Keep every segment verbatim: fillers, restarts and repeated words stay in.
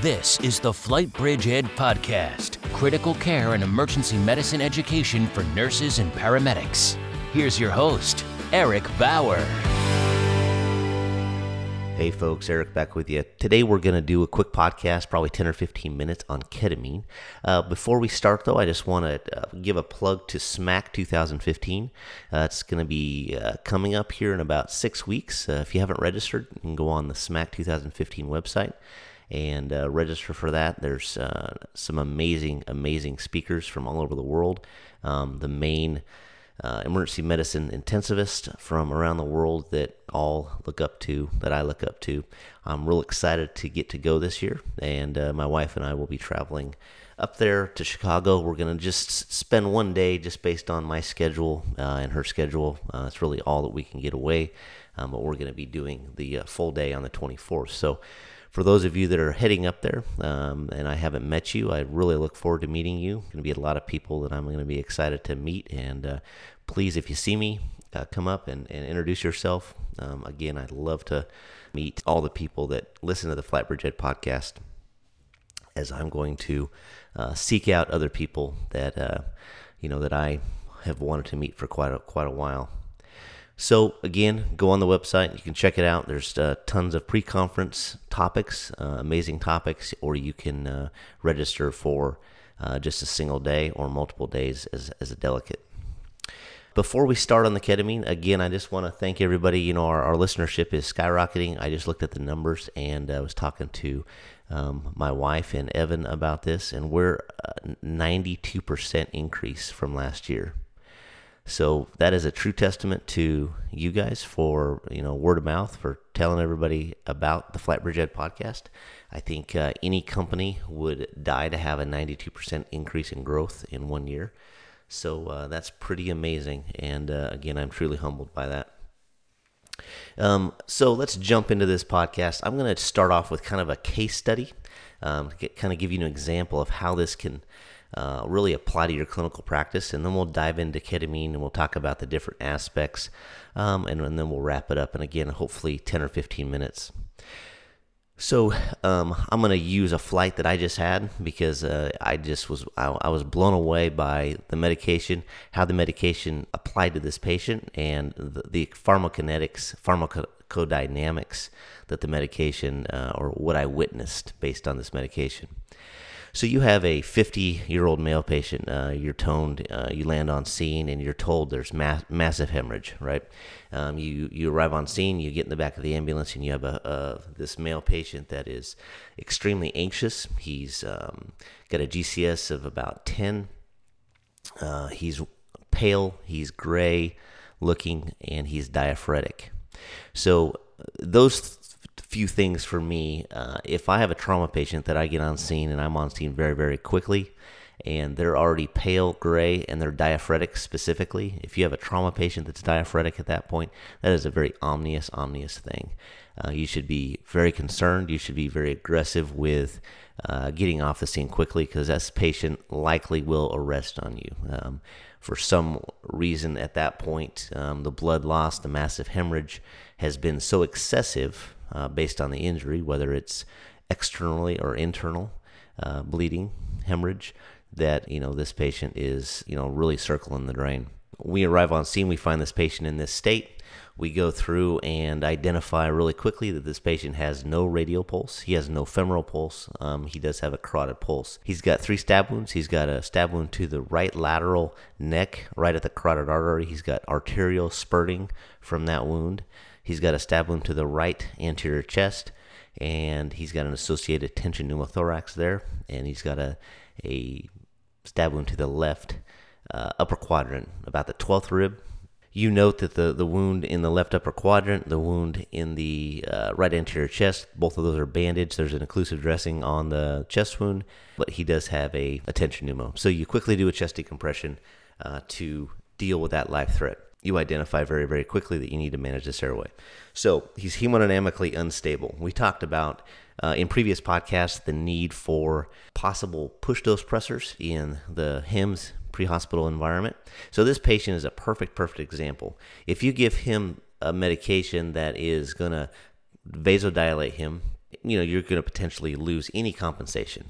This is the Flight Bridge Ed Podcast, critical care and emergency medicine education for nurses and paramedics. Here's your host, Eric Bauer. Hey folks, Eric back with you. Today we're going to do a quick podcast, probably ten or fifteen minutes on ketamine. Uh, before we start though, I just want to uh, give a plug to SMAC twenty fifteen. Uh, it's going to be uh, coming up here in about six weeks. Uh, if you haven't registered, you can go on the SMAC twenty fifteen website and uh, register for that. There's uh, some amazing, amazing speakers from all over the world. Um, the main Uh, emergency medicine intensivists from around the world that all look up to, that I look up to. I'm real excited to get to go this year, and uh, my wife and I will be traveling up there to Chicago. We're going to just spend one day just based on my schedule uh, and her schedule. Uh, it's really all that we can get away, um, but we're going to be doing the uh, full day on the twenty-fourth. So for those of you that are heading up there, um, and I haven't met you, I really look forward to meeting you. Going to be a lot of people that I'm going to be excited to meet, and uh, please, if you see me, uh, come up and, and introduce yourself. Um, again, I'd love to meet all the people that listen to the Flight Bridge Ed podcast, as I'm going to uh, seek out other people that uh, you know that I have wanted to meet for quite a, quite a while. So again, go on the website. You can check it out. There's uh, tons of pre-conference topics, uh, amazing topics, or you can uh, register for uh, just a single day or multiple days as, as a delegate. Before we start on the ketamine, again, I just want to thank everybody. You know, our, our listenership is skyrocketing. I just looked at the numbers, and I was talking to um, my wife and Evan about this, and we're uh, ninety-two percent increase from last year. So that is a true testament to you guys for, you know, word of mouth, for telling everybody about the Flight Bridge Ed podcast. I think uh, any company would die to have a ninety-two percent increase in growth in one year. So uh, that's pretty amazing. And uh, again, I'm truly humbled by that. Um, so let's jump into this podcast. I'm going to start off with kind of a case study, um, to get, kind of give you an example of how this can Uh, really apply to your clinical practice, and then we'll dive into ketamine and we'll talk about the different aspects, um, and, and then we'll wrap it up, and again, hopefully ten or fifteen minutes. So um, I'm going to use a flight that I just had because uh, I just was I, I was blown away by the medication, how the medication applied to this patient, and the, the pharmacokinetics, pharmacodynamics that the medication, uh, or what I witnessed based on this medication. So you have a fifty-year-old male patient, uh, you're toned, uh, you land on scene, and you're told there's ma- massive hemorrhage, right? Um, you, you arrive on scene, you get in the back of the ambulance, and you have a, a this male patient that is extremely anxious. He's um, got a G C S of about ten. Uh, he's pale, he's gray looking, and he's diaphoretic. So those th- few things for me, uh, if I have a trauma patient that I get on scene and I'm on scene very, very quickly, and they're already pale, gray, and they're diaphoretic specifically, if you have a trauma patient that's diaphoretic at that point, that is a very ominous, ominous thing. Uh, you should be very concerned. You should be very aggressive with uh, getting off the scene quickly, because that patient likely will arrest on you. Um, for some reason at that point, um, the blood loss, the massive hemorrhage has been so excessive Uh, based on the injury, whether it's externally or internal uh, bleeding, hemorrhage, that, you know, this patient is, you know, really circling the drain. We arrive on scene, we find this patient in this state. We go through and identify really quickly that this patient has no radial pulse. He has no femoral pulse. Um, he does have a carotid pulse. He's got three stab wounds. He's got a stab wound to the right lateral neck, right at the carotid artery. He's got arterial spurting from that wound. He's got a stab wound to the right anterior chest, and he's got an associated tension pneumothorax there, and he's got a, a stab wound to the left uh, upper quadrant, about the twelfth rib. You note that the, the wound in the left upper quadrant, the wound in the uh, right anterior chest, both of those are bandaged. There's an occlusive dressing on the chest wound, but he does have a, a tension pneumo. So you quickly do a chest decompression uh, to deal with that life threat. You identify very, very quickly that you need to manage this airway. So he's hemodynamically unstable. We talked about uh, in previous podcasts the need for possible push dose pressors in the H I M S pre-hospital environment. So this patient is a perfect, perfect example. If you give him a medication that is going to vasodilate him you know, you're going to potentially lose any compensation.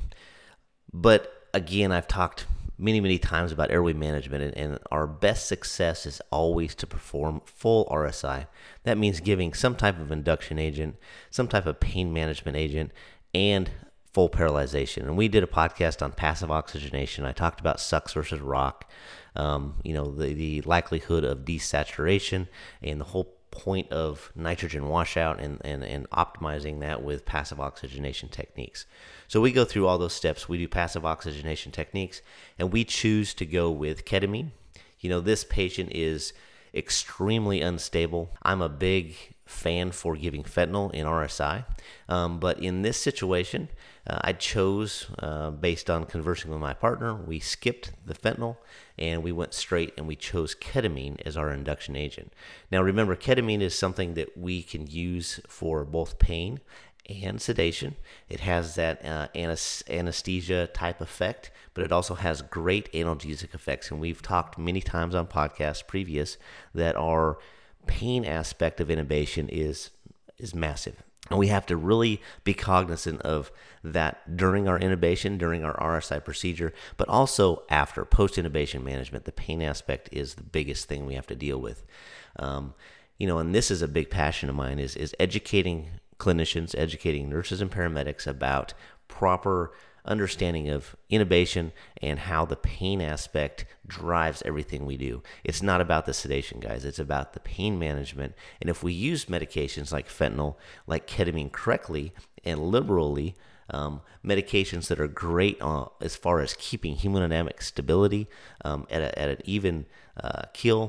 But again, I've talked many, many times about airway management, and, and our best success is always to perform full R S I. That means giving some type of induction agent, some type of pain management agent, and full paralyzation. And we did a podcast on passive oxygenation. I talked about sucks versus rock, um, you know, the, the likelihood of desaturation and the whole point of nitrogen washout and, and, and optimizing that with passive oxygenation techniques. So we go through all those steps. We do passive oxygenation techniques, and we choose to go with ketamine. You know, this patient is extremely unstable. I'm a big fan for giving fentanyl in R S I, um, but in this situation, uh, I chose, uh, based on conversing with my partner, we skipped the fentanyl and we went straight and we chose ketamine as our induction agent. Now remember, ketamine is something that we can use for both pain and sedation. It has that uh, anesthesia type effect, but it also has great analgesic effects. And we've talked many times on podcasts previous that our pain aspect of intubation is is massive. And we have to really be cognizant of that during our intubation, during our R S I procedure, but also after, post-intubation management. The pain aspect is the biggest thing we have to deal with. Um, you know, and this is a big passion of mine, is, is educating clinicians, educating nurses and paramedics about proper understanding of intubation and how the pain aspect drives everything we do. It's not about the sedation, guys. It's about the pain management. And if we use medications like fentanyl, like ketamine correctly and liberally, um, medications that are great uh, as far as keeping hemodynamic stability um, at, a, at an even uh, keel,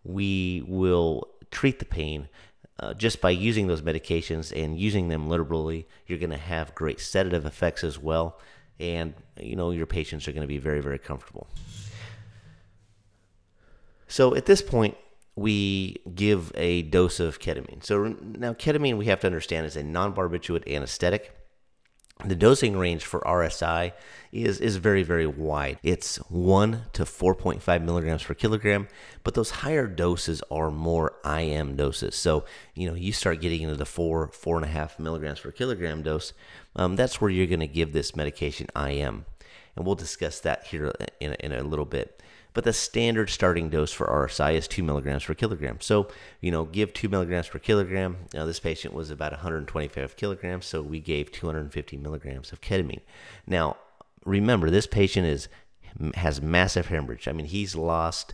we will treat the pain. Uh, just by using those medications and using them liberally, you're going to have great sedative effects as well. And, you know, your patients are going to be very, very comfortable. So at this point, we give a dose of ketamine. So now ketamine, we have to understand, is a non-barbiturate anesthetic. The dosing range for R S I is, is very, very wide. It's one to four point five milligrams per kilogram, but those higher doses are more I M doses. So, you know, you start getting into the four, four and a half milligrams per kilogram dose, um, that's where you're going to give this medication I M. And we'll discuss that here in, in a little bit. But the standard starting dose for R S I is two milligrams per kilogram. So, you know, give two milligrams per kilogram. Now, this patient was about one hundred twenty-five kilograms, so we gave two hundred fifty milligrams of ketamine. Now, remember, this patient is has massive hemorrhage. I mean, he's lost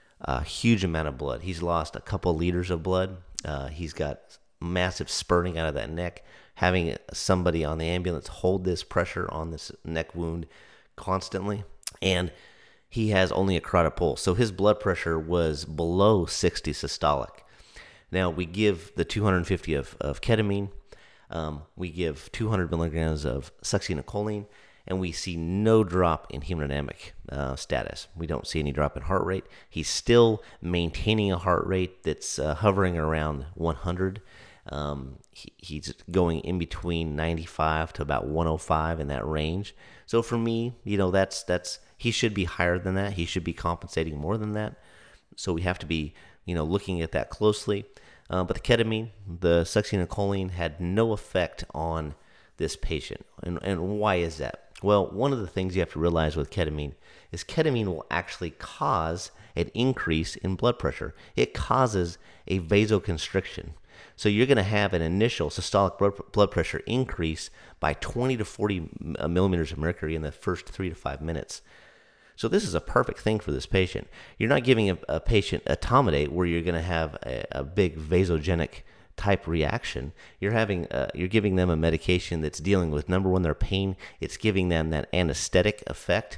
a huge amount of blood. He's lost a couple liters of blood. Uh, he's got massive spurting out of that neck. Having somebody on the ambulance hold this pressure on this neck wound constantly, and he has only a carotid pulse, so his blood pressure was below sixty systolic. Now, we give the two hundred fifty of, of ketamine, um, we give two hundred milligrams of succinylcholine, and we see no drop in hemodynamic uh, status. We don't see any drop in heart rate. He's still maintaining a heart rate that's uh, hovering around one hundred. Um, he, he's going in between ninety-five to about one oh five in that range. So for me, you know, that's that's he should be higher than that. He should be compensating more than that. So we have to be, you know, looking at that closely. Uh, but the ketamine, the succinylcholine had no effect on this patient. And, and why is that? Well, one of the things you have to realize with ketamine is ketamine will actually cause an increase in blood pressure. It causes a vasoconstriction. So you're going to have an initial systolic blood pressure increase by twenty to forty millimeters of mercury in the first three to five minutes. So this is a perfect thing for this patient. You're not giving a, a patient etomidate where you're going to have a, a big vasogenic type reaction. You're having, uh, you're giving them a medication that's dealing with, number one, their pain. It's giving them that anesthetic effect,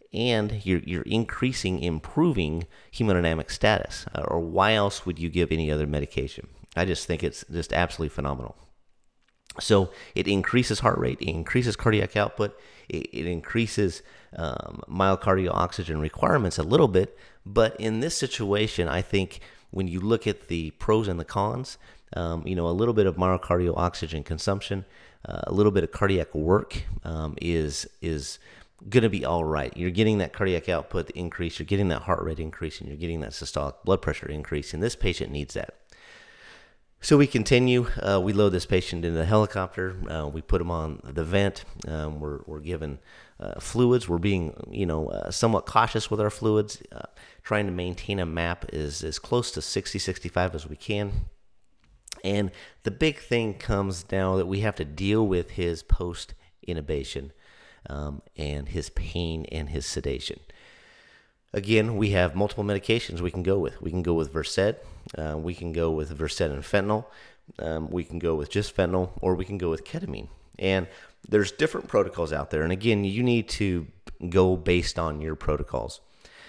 and you're you're increasing, improving hemodynamic status. Uh, or why else would you give any other medication? I just think it's just absolutely phenomenal. So it increases heart rate, it increases cardiac output, it, it increases um, myocardial oxygen requirements a little bit. But in this situation, I think when you look at the pros and the cons, um, you know, a little bit of myocardial oxygen consumption, uh, a little bit of cardiac work um, is is going to be all right. You're getting that cardiac output increase, you're getting that heart rate increase, and you're getting that systolic blood pressure increase, and this patient needs that. So we continue. Uh, we load this patient into the helicopter. Uh, we put him on the vent. Um, we're we're given uh, fluids. We're being you know uh, somewhat cautious with our fluids, uh, trying to maintain a map as as close to sixty, sixty-five as we can. And the big thing comes now that we have to deal with his post intubation um, and his pain and his sedation. Again, we have multiple medications we can go with. We can go with Versed, uh, we can go with Versed and fentanyl, um, we can go with just fentanyl, or we can go with ketamine. And there's different protocols out there. And again, you need to go based on your protocols.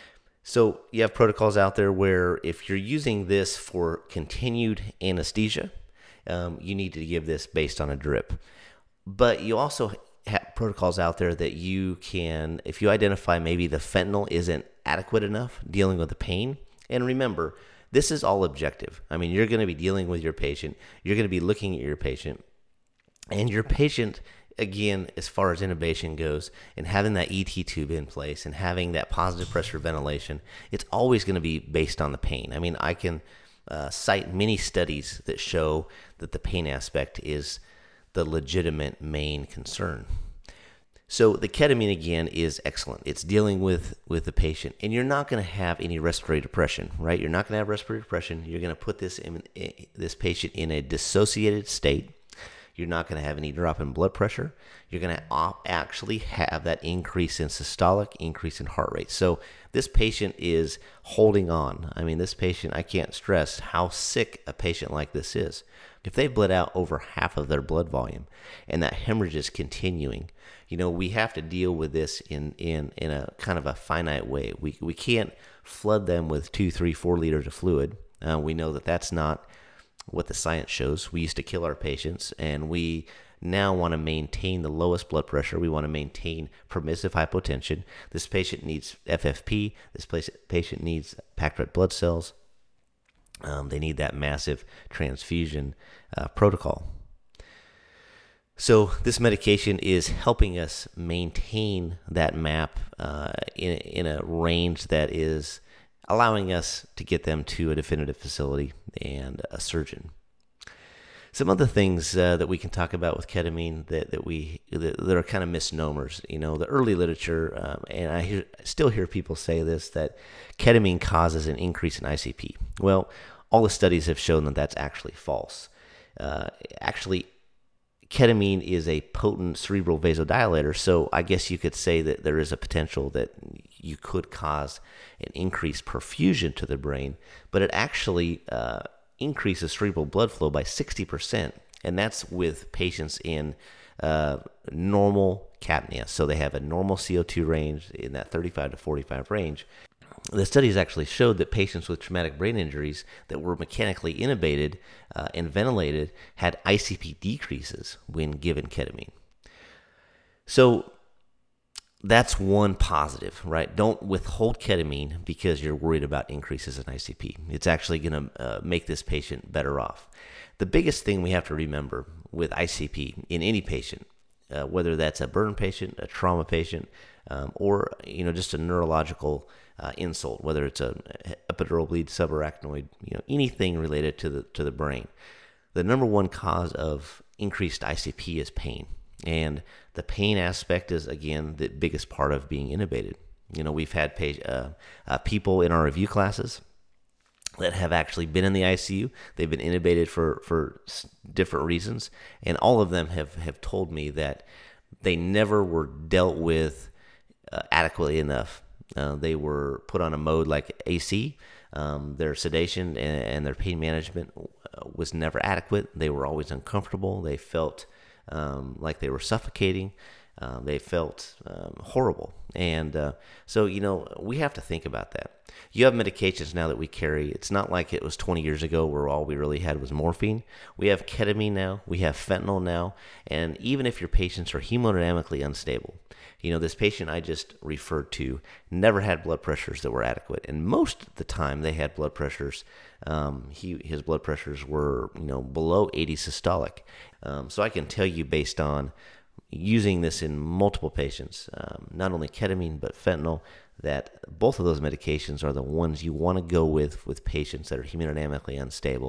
So you have protocols out there where if you're using this for continued anesthesia, um, you need to give this based on a drip. But you also have protocols out there that you can, if you identify maybe the fentanyl isn't adequate enough dealing with the pain. And remember, this is all objective. I mean, you're going to be dealing with your patient. You're going to be looking at your patient. And your patient, again, as far as intubation goes, and having that E T tube in place and having that positive pressure ventilation, it's always going to be based on the pain. I mean, I can uh, cite many studies that show that the pain aspect is the legitimate main concern. So the ketamine, again, is excellent. It's dealing with, with the patient, and you're not going to have any respiratory depression, right? You're not going to have respiratory depression. You're going to put this in, this patient in a dissociated state. You're not going to have any drop in blood pressure. You're going to actually have that increase in systolic, increase in heart rate. So this patient is holding on. I mean, this patient, I can't stress how sick a patient like this is. If they bled out over half of their blood volume and that hemorrhage is continuing, you know, we have to deal with this in, in, in a kind of a finite way. We, we can't flood them with two, three, four liters of fluid. Uh, we know that that's not what the science shows. We used to kill our patients, and we now want to maintain the lowest blood pressure. We want to maintain permissive hypotension. This patient needs F F P. This patient needs packed red blood cells. Um, they need that massive transfusion uh, protocol. So this medication is helping us maintain that map uh, in, in a range that is allowing us to get them to a definitive facility and a surgeon. Some other things uh, that we can talk about with ketamine that, that we that, that are kind of misnomers. You know, the early literature, um, and I hear, still hear people say this, that ketamine causes an increase in I C P. Well, all the studies have shown that that's actually false. Uh, actually, ketamine is a potent cerebral vasodilator, so I guess you could say that there is a potential that you could cause an increased perfusion to the brain, but it actually uh, increases cerebral blood flow by sixty percent, and that's with patients in uh, normal capnia. So they have a normal C O two range in that thirty-five to forty-five range. The studies actually showed that patients with traumatic brain injuries that were mechanically intubated uh, and ventilated had I C P decreases when given ketamine. So that's one positive, right? Don't withhold ketamine because you're worried about increases in I C P. It's actually going to uh, make this patient better off. The biggest thing we have to remember with I C P in any patient, uh, whether that's a burn patient, a trauma patient, um, or you know just a neurological uh, insult, whether it's a epidural bleed, subarachnoid, you know anything related to the to the brain, the number one cause of increased I C P is pain. And the pain aspect is, again, the biggest part of being intubated. You know, we've had page, uh, uh, people in our review classes that have actually been in the I C U. They've been intubated for, for different reasons. And all of them have, have told me that they never were dealt with uh, adequately enough. Uh, they were put on a mode like A C. Um, their sedation and, and their pain management was never adequate. They were always uncomfortable. They felt Um, like they were suffocating. Uh, they felt um, horrible. And uh, so, you know, we have to think about that. You have medications now that we carry. It's not like it was twenty years ago where all we really had was morphine. We have ketamine now. We have fentanyl now. And even if your patients are hemodynamically unstable, you know, this patient I just referred to never had blood pressures that were adequate. And most of the time they had blood pressures. Um, he, his blood pressures were, you know, below eighty systolic. Um, so I can tell you based on using this in multiple patients, um, not only ketamine but fentanyl, that both of those medications are the ones you want to go with with patients that are hemodynamically unstable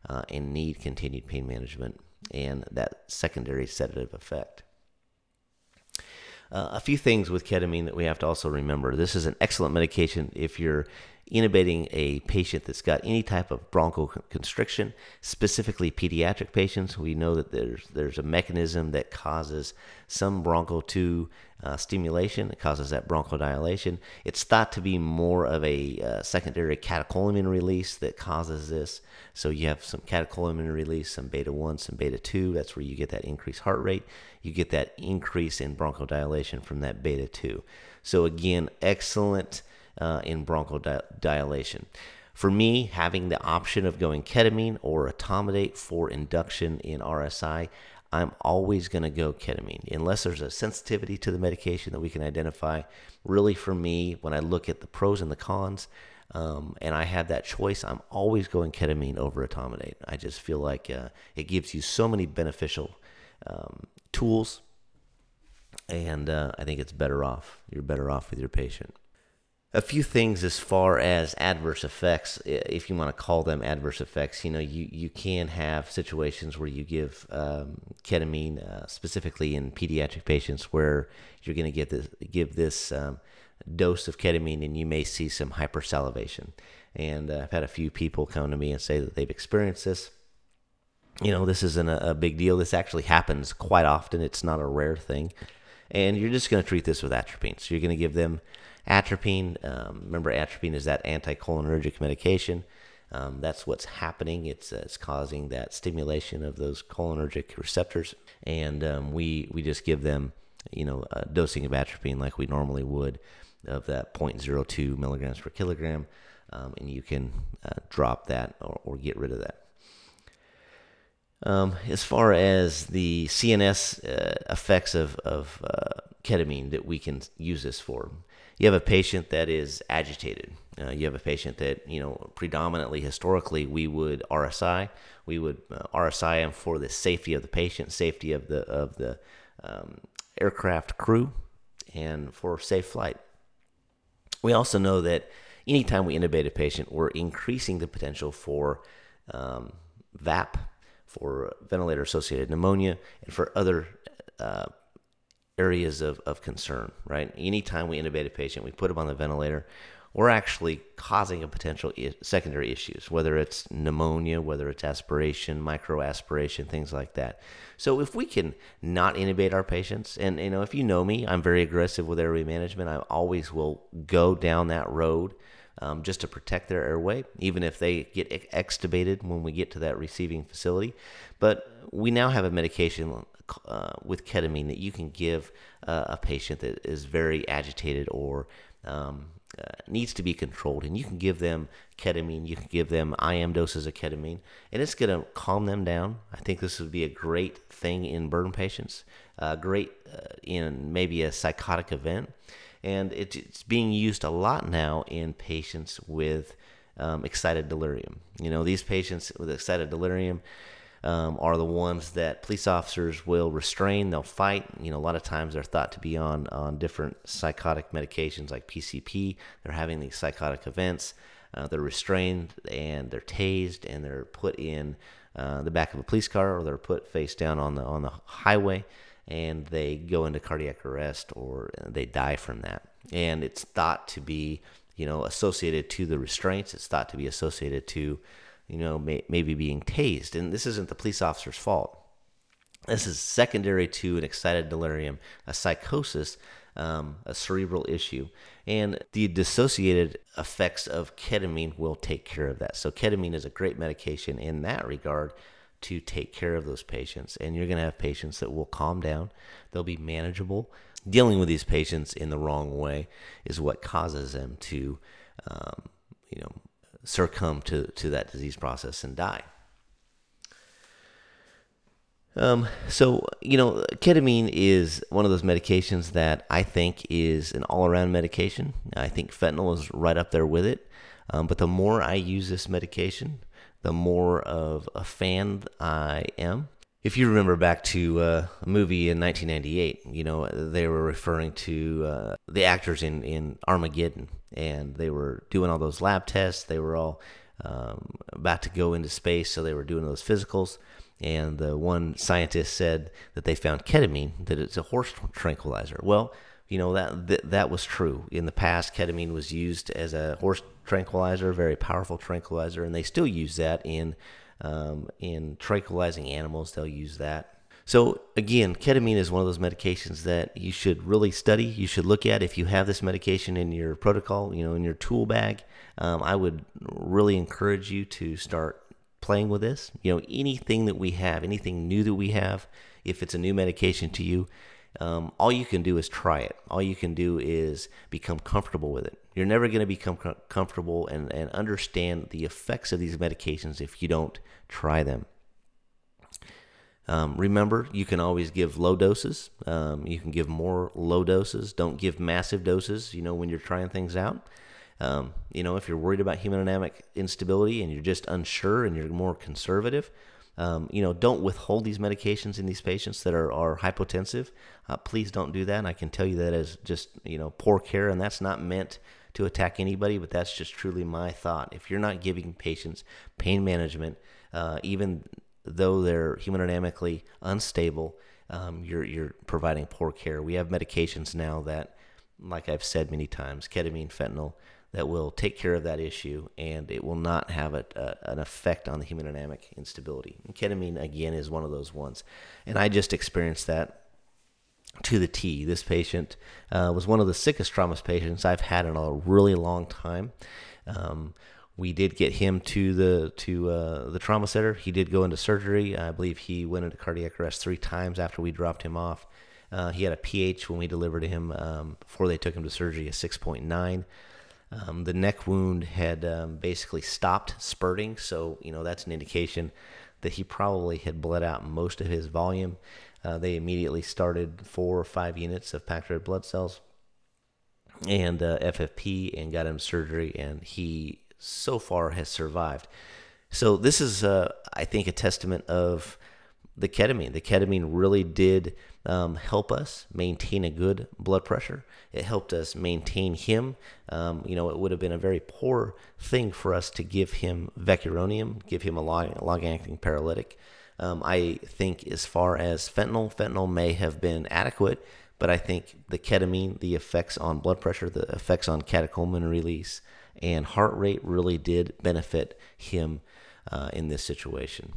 uh, and need continued pain management and that secondary sedative effect. Uh, a few things with ketamine that we have to also remember. This is an excellent medication if you're intubating a patient that's got any type of bronchoconstriction, specifically pediatric patients. We know that there's there's a mechanism that causes some broncho two uh, stimulation. It causes that bronchodilation. It's thought to be more of a uh, secondary catecholamine release that causes this. So you have some catecholamine release, some beta one, some beta two. That's where you get that increased heart rate. You get that increase in bronchodilation from that beta two. So again, excellent Uh, in bronchodilation. For me, having the option of going ketamine or etomidate for induction in R S I, I'm always going to go ketamine. Unless there's a sensitivity to the medication that we can identify. Really, for me, when I look at the pros and the cons, um, and I have that choice, I'm always going ketamine over etomidate. I just feel like uh, it gives you so many beneficial um, tools, and uh, I think it's better off. You're better off with your patient. A few things as far as adverse effects, if you want to call them adverse effects. You know, you, you can have situations where you give um, ketamine, uh, specifically in pediatric patients, where you're going to give this, give this um, dose of ketamine and you may see some hypersalivation. And uh, I've had a few people come to me and say that they've experienced this. You know, this isn't a, a big deal. This actually happens quite often. It's not a rare thing. And you're just going to treat this with atropine. So you're going to give them atropine. Um, remember, atropine is that anticholinergic medication. Um, that's what's happening. It's uh, it's causing that stimulation of those cholinergic receptors, and um, we we just give them, you know, a dosing of atropine like we normally would, of that zero point zero two milligrams per kilogram, um, and you can uh, drop that or, or get rid of that. Um, as far as the C N S uh, effects of of uh, ketamine that we can use this for. You have a patient that is agitated. Uh, you have a patient that, you know, predominantly, historically, we would R S I. We would uh, R S I them for the safety of the patient, safety of the of the um, aircraft crew, and for safe flight. We also know that anytime we intubate a patient, we're increasing the potential for um, V A P, for ventilator-associated pneumonia, and for other uh, areas of, of concern, right? Anytime we intubate a patient, we put them on the ventilator, we're actually causing a potential I- secondary issues, whether it's pneumonia, whether it's aspiration, microaspiration, things like that. So if we can not intubate our patients, and you know, if you know me, I'm very aggressive with airway management. I always will go down that road um, just to protect their airway, even if they get ex- extubated when we get to that receiving facility. But we now have a medication Uh, with ketamine that you can give uh, a patient that is very agitated or um, uh, needs to be controlled, and you can give them ketamine. You can give them I M doses of ketamine, and it's going to calm them down. I think this would be a great thing in burn patients, uh, great uh, in maybe a psychotic event, and it, it's being used a lot now in patients with um, excited delirium. You know, these patients with excited delirium Um, are the ones that police officers will restrain. They'll fight. You know, a lot of times they're thought to be on, on different psychotic medications like P C P. They're having these psychotic events. Uh, they're restrained and they're tased and they're put in uh, the back of a police car, or they're put face down on the on the highway, and they go into cardiac arrest or they die from that. And it's thought to be, you know, associated to the restraints. It's thought to be associated to, you know, may, maybe being tased. And this isn't the police officer's fault. This is secondary to an excited delirium, a psychosis, um, a cerebral issue. And the dissociated effects of ketamine will take care of that. So ketamine is a great medication in that regard to take care of those patients. And you're going to have patients that will calm down. They'll be manageable. Dealing with these patients in the wrong way is what causes them to, um, you know, succumb to, to that disease process and die. Um, so, you know, ketamine is one of those medications that I think is an all-around medication. I think fentanyl is right up there with it. Um, but the more I use this medication, the more of a fan I am. If you remember back to uh, a movie in nineteen ninety-eight, you know, they were referring to uh, the actors in, in Armageddon, and they were doing all those lab tests. They were all um, about to go into space, so they were doing those physicals. And the one scientist said that they found ketamine, that it's a horse tranquilizer. Well, you know, that, that that was true. In the past, ketamine was used as a horse tranquilizer, very powerful tranquilizer, and they still use that in um, in tranquilizing animals. They'll use that. So again, ketamine is one of those medications that you should really study. You should look at if you have this medication in your protocol, you know, in your tool bag. Um, I would really encourage you to start playing with this. You know, anything that we have, anything new that we have, if it's a new medication to you, um, all you can do is try it. All you can do is become comfortable with it. You're never going to become com- comfortable and, and understand the effects of these medications if you don't try them. Um, remember, you can always give low doses. Um, you can give more low doses. Don't give massive doses, you know, when you're trying things out. Um, you know, if you're worried about hemodynamic instability and you're just unsure and you're more conservative, um, you know, don't withhold these medications in these patients that are, are hypotensive. Uh, please don't do that. And I can tell you that as just, you know, poor care, and that's not meant to attack anybody, but that's just truly my thought. If you're not giving patients pain management, uh, even though they're hemodynamically unstable, um, you're you're providing poor care. We have medications now that, like I've said many times, ketamine, fentanyl, that will take care of that issue, and it will not have a, a, an effect on the hemodynamic instability. And ketamine, again, is one of those ones. And I just experienced that to the T. This patient uh, was one of the sickest trauma patients I've had in a really long time. Um, We did get him to the to uh, the trauma center. He did go into surgery. I believe he went into cardiac arrest three times after we dropped him off. Uh, he had a pH when we delivered him um, before they took him to surgery, a six point nine. Um, the neck wound had um, basically stopped spurting, so you know that's an indication that he probably had bled out most of his volume. Uh, they immediately started four or five units of packed red blood cells and uh, F F P and got him surgery, and he so far has survived. So this is, uh, I think, a testament of the ketamine. The ketamine really did um, help us maintain a good blood pressure. It helped us maintain him. Um, you know, it would have been a very poor thing for us to give him vecuronium, give him a long-acting paralytic. Um, I think as far as fentanyl, fentanyl may have been adequate, but I think the ketamine, the effects on blood pressure, the effects on catecholamine release, and heart rate really did benefit him uh, in this situation.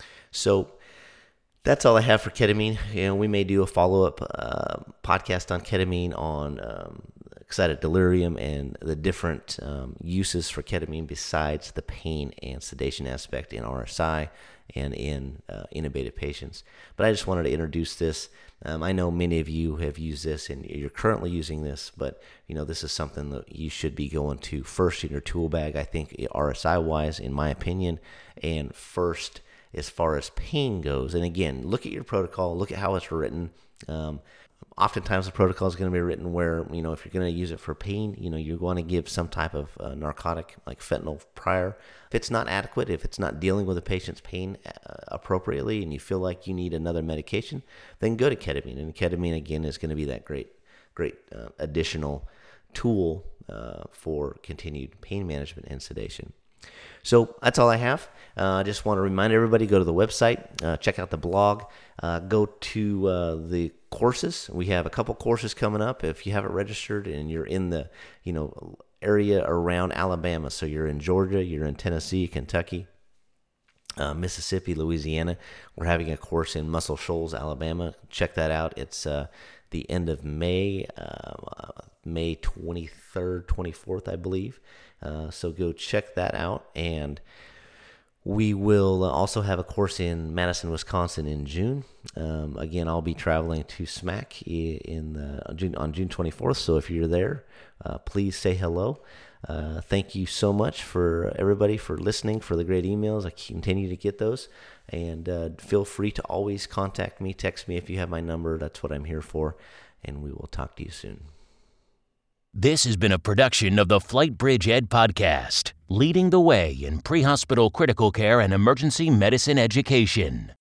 So that's all I have for ketamine. You know, we may do a follow-up uh, podcast on ketamine, on um, excited delirium, and the different um, uses for ketamine besides the pain and sedation aspect in R S I and in uh, intubated patients. But I just wanted to introduce this. Um, I know many of you have used this and you're currently using this, but you know this is something that you should be going to first in your tool bag, I think, R S I-wise, in my opinion, and first as far as pain goes. And again, look at your protocol, look at how it's written. Um, oftentimes the protocol is going to be written where, you know, if you're going to use it for pain, you know, you're going to give some type of uh, narcotic like fentanyl prior. If it's not adequate, if it's not dealing with a patient's pain uh, appropriately, and you feel like you need another medication, then go to ketamine. And ketamine, again, is going to be that great, great uh, additional tool uh, for continued pain management and sedation. So that's all I have. Uh, I just want to remind everybody, go to the website, uh, check out the blog, uh, go to uh, the courses. We have a couple courses coming up. If you haven't registered and you're in the, you know, area around Alabama, so you're in Georgia, you're in Tennessee, Kentucky, uh, Mississippi, Louisiana, we're having a course in Muscle Shoals, Alabama. Check that out. It's uh, the end of May, uh, May twenty-third, twenty-fourth, I believe. Uh, so go check that out. And we will also have a course in Madison, Wisconsin in June. Um, again, I'll be traveling to SMAC in the, June, on June twenty-fourth. So if you're there, uh, please say hello. Uh, thank you so much for everybody for listening, for the great emails. I continue to get those. And uh, feel free to always contact me, text me if you have my number. That's what I'm here for. And we will talk to you soon. This has been a production of the FlightBridge Ed Podcast, leading the way in pre-hospital critical care and emergency medicine education.